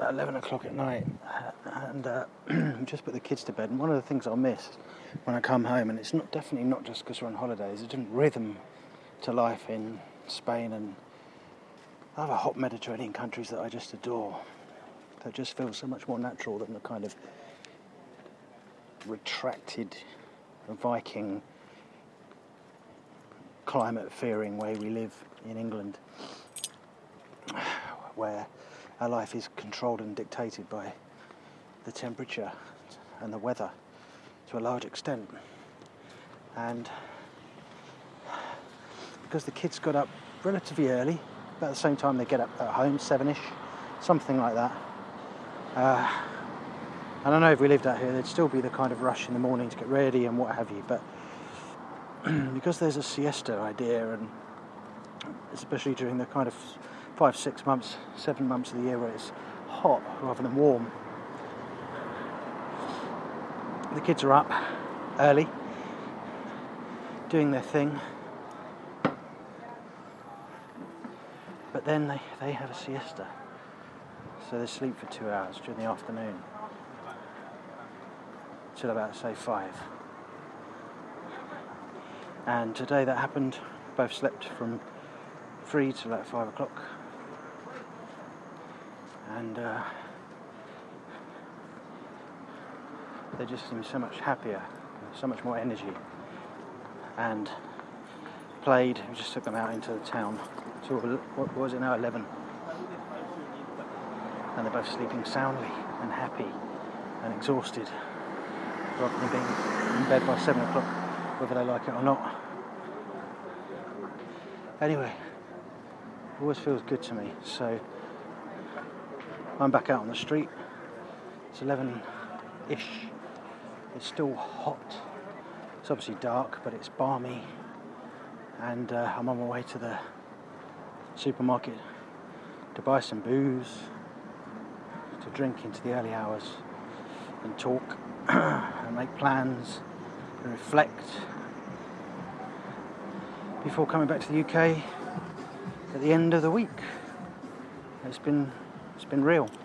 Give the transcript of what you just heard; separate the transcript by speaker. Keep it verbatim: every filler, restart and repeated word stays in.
Speaker 1: about eleven o'clock at night, and uh, just put the kids to bed. And one of the things I'll miss when I come home, and it's not definitely not just because we're on holidays, it's a different rhythm to life in Spain and other hot Mediterranean countries that I just adore. That just feels so much more natural than the kind of retracted Viking climate-fearing way we live in England, where our life is controlled and dictated by the temperature and the weather to a large extent. And because the kids got up relatively early, about the same time they get up at home, seven-ish, something like that. Uh, and I know if we lived out here, there'd still be the kind of rush in the morning to get ready and what have you, but because there's a siesta idea, and especially during the kind of five, six months, seven months of the year where it's hot rather than warm, the kids are up early, doing their thing, but then they, they have a siesta, so they sleep for two hours during the afternoon, till about, say, five. And today that happened. Both slept from three till about five o'clock, and uh, they just seemed so much happier, so much more energy, and played. We just took them out into the town till, what was it now, eleven, and they're both sleeping soundly and happy and exhausted, rather than being in bed by seven o'clock, whether they like it or not. Anyway, it always feels good to me, so I'm back out on the street. It's eleven-ish. It's still hot. It's obviously dark, but it's balmy. And uh, I'm on my way to the supermarket to buy some booze, to drink into the early hours and talk and make plans and reflect before coming back to the U K at the end of the week. It's been it's been real.